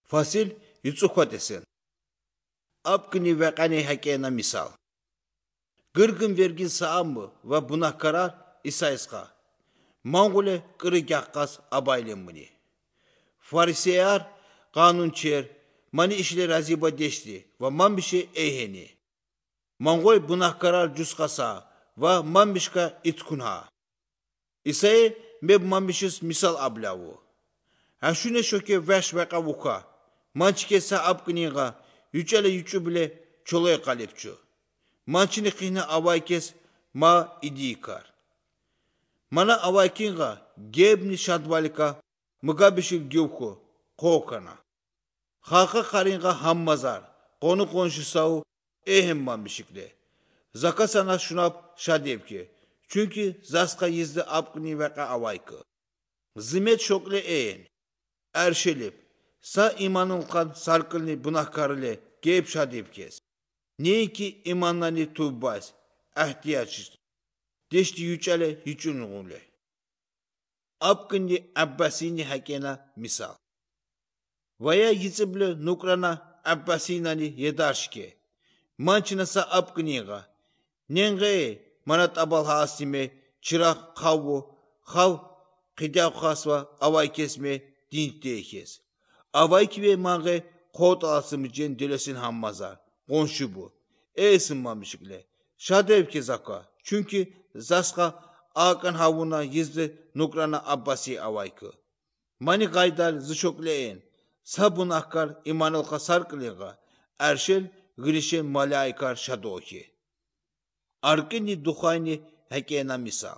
Fasil yutsukotesin. Apkini ve kani hakena misal. Gırgın vergin saamı ve buna karar isayska. Mangule kırıgyakkas abaylemini. Fariseyar kanun çer mani işle raziba deşti ve man bir şey eyheni. Mangol buna karar cuskasa ve man bişka itkunha. İsa'yı meb man bişis misal ablavu. Haşune şoke veş ve kavuka. Mançikesa apkiniga yüçele yüçü bile çoloya kalepçu. Mançini kihne avaykes ma idikar. Mana avaykinga gebni şadvalika mugabişil gyuku kokana. Halka karinga hammazar konu konşusavu ehemman bişikle. Zaka sana şunap şadevki. Çünkü zaska yizde apkini veka avaykı. Zimet şokle eğen. Erşelip. Sa imanın kan sarkılni bunahkarlı geyip şadip kes. Neyin ki imanlani tubbaz, ihtiyaçız. Deşti yüçele hiçun ule. Apkindi Abbasini hakena misal. Vaya yizible nukrana Abbasinani yedarşke. Mançınasa apkiniga. Nenge manat abal hasime çırak kavu, kav kıdav khasva avay kesme dinteye kes. Avay ki mange kod asımı cen dilesin hammaza. Konşu bu. Eğsinmamışıkle. Şadev kezaka. Çünkü zaska akan havuna yizli nukrana Abbasi avaykı. Mani gaydal zışokleyen. Sabun akkar imanılka sarkılega. Erşel gırişen malaikar şadoki. Arkini duhayni hekena misal.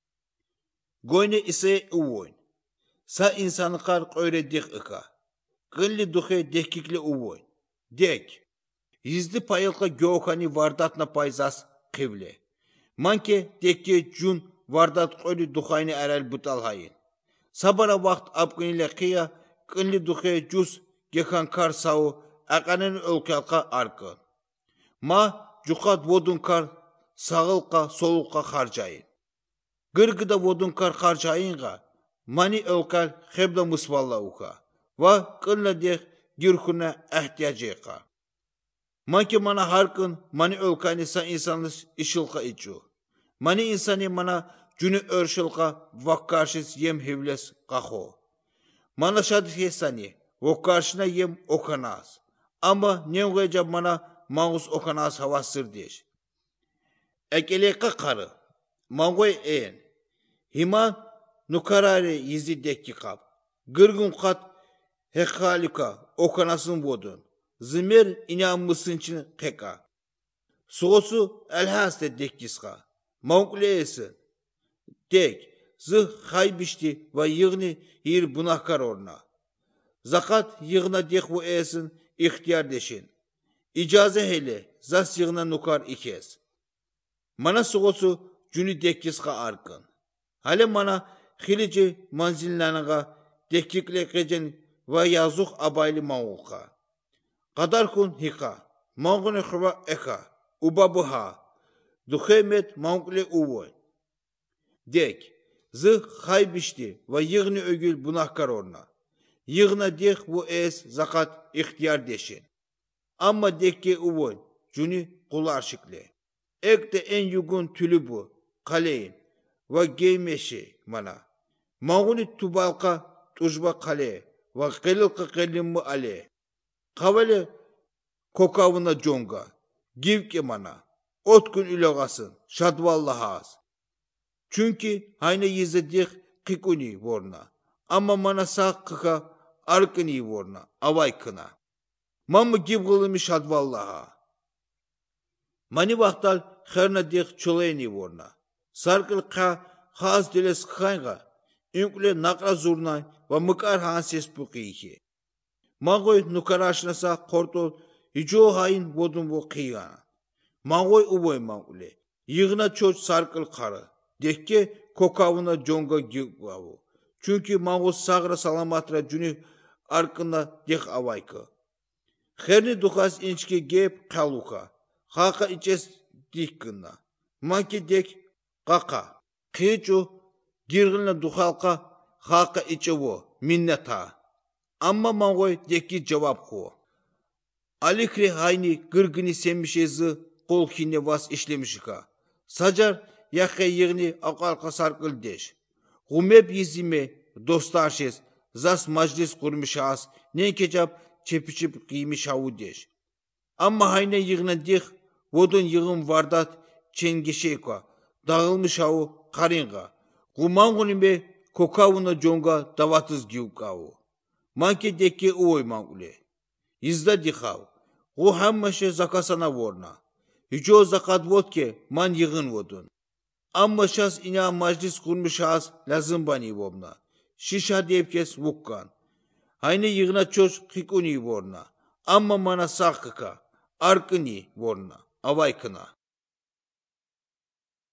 Goyne ise uvoyn. Sa insanı kar öyle dik ika. Gılli duhe dekikli uvoy. Dek. Yizli payılka gökani vardatna payzas kivle. Manke dekke cun vardat koyli duhayni erel butal hayin. Sabara vakt apkınile kıya gılli duhe cus gekan kar savu akanen ölkelka arkı. Ma cukat vodun kar sağılka solulka harcayın. Gırgıda vodun kar harcayınga mani ölkel hebla musvalla uka. Va kınla dek girkuna ihtiyacıka. Manki mana harkın mani ölkani sa insanlış işılka içu. Mani insani mana cünü örşılka vakkarşız yem hivles kaho. Mana şadı hesani vakkarşına yem okanaz. Ama nevgeca mana mağus okanaz havasır deş. Ekeleka karı. Mangoy en. Hima nukarare yizi dekki kap. Gırgın kat Hekalika okanasın vodun. Zimir inanmışsın için keka. Soğusu elhaste dekkiska. Mavukleyesin. Dek. Zıh haybişti ve yığını hir bunahkar orna. Zakat yığına dek bu esin ihtiyar deşin. İcaze hele zas yığına nukar ikez. Mana soğusu cünü dekkiska arkın. Hale mana hilici manzillanıga dekkikle gecen ve yazuk abaylı mağuka. Kadar kun hika. Mağune hıva eka. Uba buha. Duhemet mağule uvoy. Dek. Zıh haybişti ve yığını ögül bunahkar orna. Yığına dek bu es zakat ihtiyar deşin. Ama dekke uvoy. Cünü kular şikle. Ekte en yugun tülü bu. Kaleyin. Ve geymeşi mana. Mağune tubalka tujba kale. Ve qililqa qilimmu ale. Kavale kokavuna jonga. Givke mana. Otkun ülogasın. Şadvallahaz. Çünkü hayne yizedik kikuni vorna. Ama mana sağ kıka arkini vorna. Avaykına. Mamı givgılımı şadvallaha. Mani vaktal kherna dik çoleyni vorna. Sarkıl ka khaz diles khaynga. Ünkle nakra zurnay ve mıkar hanses bu kıyki. Mağoy nukaraşnasa kortol hico hain vodun bu kıyana. Mağoy uboy mağule. Yığına çoç sarkıl karı. Dekke kokavuna jonga gıvavu. Çünkü mağoy sağra salamatra cünü arkına dek avaykı. Herni dukas inçke gep kaluka. Haka içes dikkına. Manki dek kaka. Kıyıcu girgınla duhalka haka içevo minneta. Amma mangoy deki cevap ko. Alikre hayni gırgını semmişezi kol kine vas işlemişika. Sacar yakhe yığını akalka sarkıl deş. Gumep yizime dostarşes zas majlis kurmuş as ne kecap çepiçip giymiş havu deş. Amma hayne yığına dik vodun yığın vardat çengeşeyka dağılmış havu karinga. Guman gunime kokavuna jonga davatız giyukavu. Manke deki uoy mangule. Izda dikhav. Gu hammaşı zakasana vorna. Hiço zakat vodke man yığın vodun. Amma şas ina majlis kurmuş az lazım bani vomna. Şişa deyipkes vukkan. Hayne yığına çoş kikuni vorna. Amma mana sakıka. Arkını vorna. Avaykına.